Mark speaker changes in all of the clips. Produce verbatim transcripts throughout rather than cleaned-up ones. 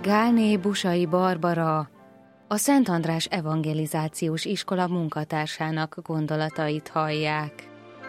Speaker 1: Gálné Busai Barbara, a Szent András Evangelizációs Iskola munkatársának gondolatait hallják.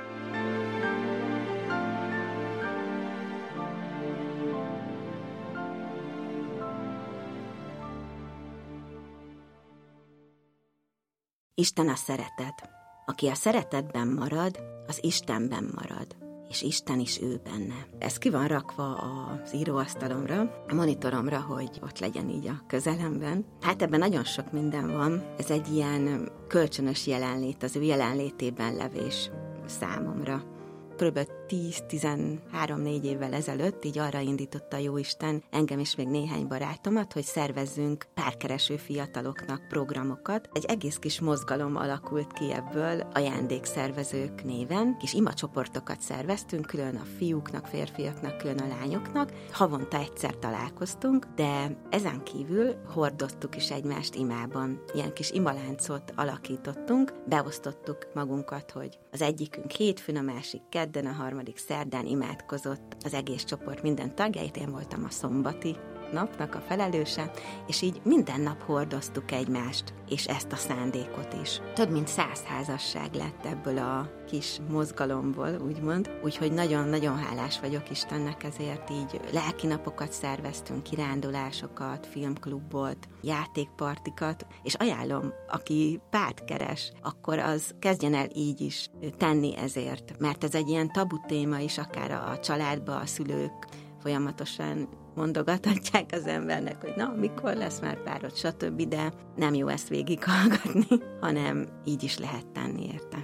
Speaker 2: Isten a szeretet. Aki a szeretetben marad, az Istenben marad, és Isten is ő benne. Ez ki van rakva az íróasztalomra, a monitoromra, hogy ott legyen így a közelemben. Hát ebben nagyon sok minden van. Ez egy ilyen kölcsönös jelenlét, az ő jelenlétében levés számomra. Körülbelül tíz-tizenhárom-négy évvel ezelőtt így arra indította Jóisten engem és még néhány barátomat, hogy szervezzünk párkereső fiataloknak programokat. Egy egész kis mozgalom alakult ki ebből, ajándékszervezők néven. Kis imacsoportokat szerveztünk, külön a fiúknak, férfiaknak, külön a lányoknak. Havonta egyszer találkoztunk, de ezen kívül hordoztuk is egymást imában. Ilyen kis imaláncot alakítottunk, beosztottuk magunkat, hogy az egyikünk hétfőn, a másik kedden, a harmadik szerdán imádkozott az egész csoport minden tagjait, én voltam a szombati napnak a felelőse, és így minden nap hordoztuk egymást, és ezt a szándékot is. Több mint száz házasság lett ebből a kis mozgalomból, úgymond, úgyhogy nagyon-nagyon hálás vagyok Istennek ezért, így lelki napokat szerveztünk, kirándulásokat, filmklubot, játékpartikat, és ajánlom, aki párt keres, akkor az kezdjen el így is tenni ezért, mert ez egy ilyen tabu téma is, akár a családba, a szülők folyamatosan mondogathatják az embernek, hogy na, mikor lesz már párod, stb., de nem jó ezt végighallgatni, hanem így is lehet tenni érte.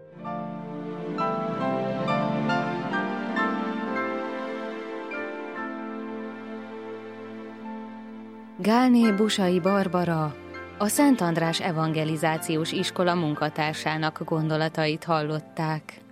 Speaker 1: Gálné Busai Barbara, a Szent András Evangelizációs Iskola munkatársának gondolatait hallották.